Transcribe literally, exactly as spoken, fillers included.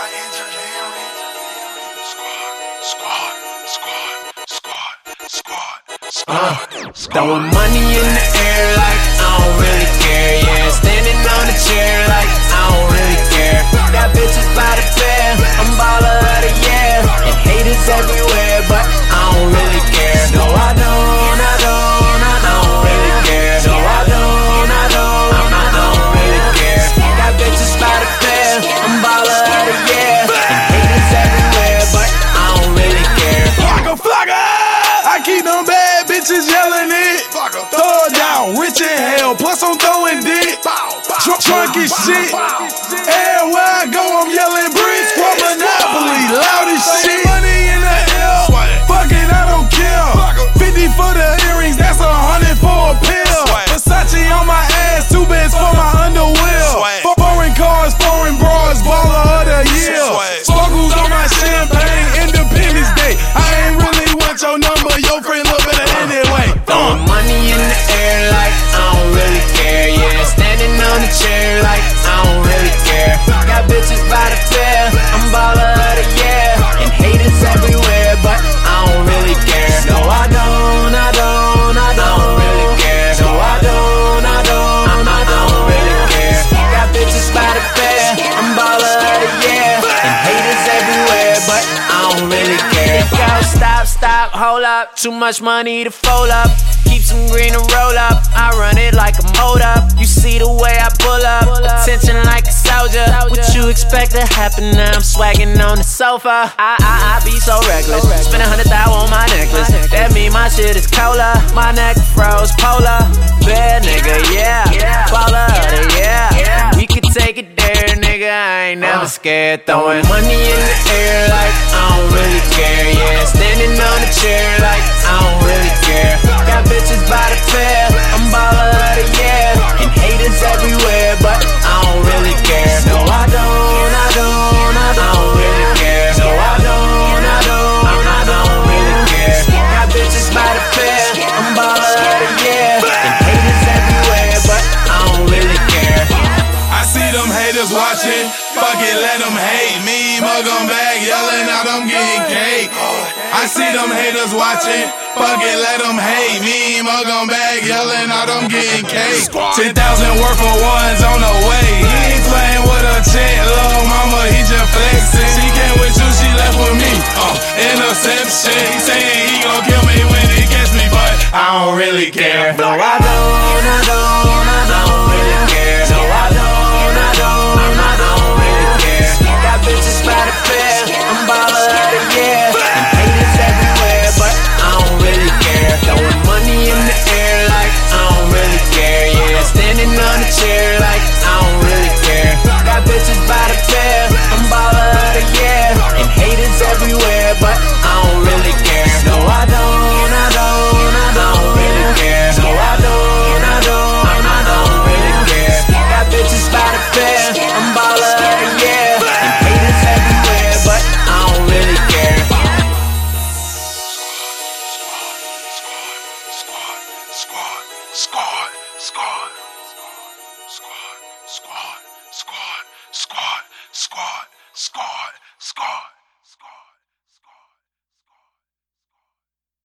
Squad, squad, squad, squad, squad, Uh, squad. throwing money in the air like I don't really care, yeah. Standing on the chair like I don't really care. Got bitches by the pair, I'm baller of the year. And haters everywhere, but I don't really care. No, I don't, I don't, I don't really care. No, I don't, I don't, I don't really care. Got bitches by the pair, I'm baller of the year. And haters everywhere, but I don't really care. Flocka, flocka! I keep them bad bitches yelling it. Throw it down, rich in hell, plus I'm throwing dick. Drunk, drunk as shit. Everywhere I go, I'm yelling bricks. For Monopoly, loud as shit. Money in the air, fuck it, I don't care. fifty for the earrings, that's a hundred for a pill. Versace on my ass, two beds for my underwear. Foreign cars, foreign bras, baller of the year. Sparkles on my champagne, Independence Day. I ain't really want your number, your friend look better anyway. Throwing money in the air like I don't really care, yeah. Standing on the chair like I don't really care. Got bitches by the pair, I'm baller of the year. And haters everywhere, but I don't really care. No, I don't, I don't, I don't really care. No, I don't, I don't, I don't really care. Got bitches by the pair, I'm baller of the year. And haters everywhere, but I don't really care. Go, stop, stop, hold up. Too much money to fold up. Keep some green to roll up. I run it like a mold up. You see the way I pull up. Attention like a soldier. What you expect to happen now? I'm swagging on the sofa. I, I, I be so reckless. Spend a hundred thousand on my necklace. That mean my shit is cola. My neck froze polar. Bad nigga, yeah. Baller of the yeah. We could take it there, nigga. I ain't never scared. Throwing money in the air like I don't really care, yeah. Standing on the chair like I don't really care. Got bitches by the pair, I'm baller of the year. And haters everywhere, but I don't really care. No, I don't, I don't, I don't really care. No, I don't, I don't, I don't really care. Got bitches by the pair, I'm baller of the year. And haters everywhere, but I don't really care. I see them haters watching, fuck it, let them hate me. Mug them back, yelling out, I'm getting cake. I see them haters watching, fuck it, let them hate me. Mug them back, yelling out, I'm getting cake. ten thousand worth of ones on the way. He ain't playing with a chick, little mama, he just flexing. She came with you, she left with me. Uh, interception, he saying he gon' kill me when he catch me, but I don't really care. No, I don't, I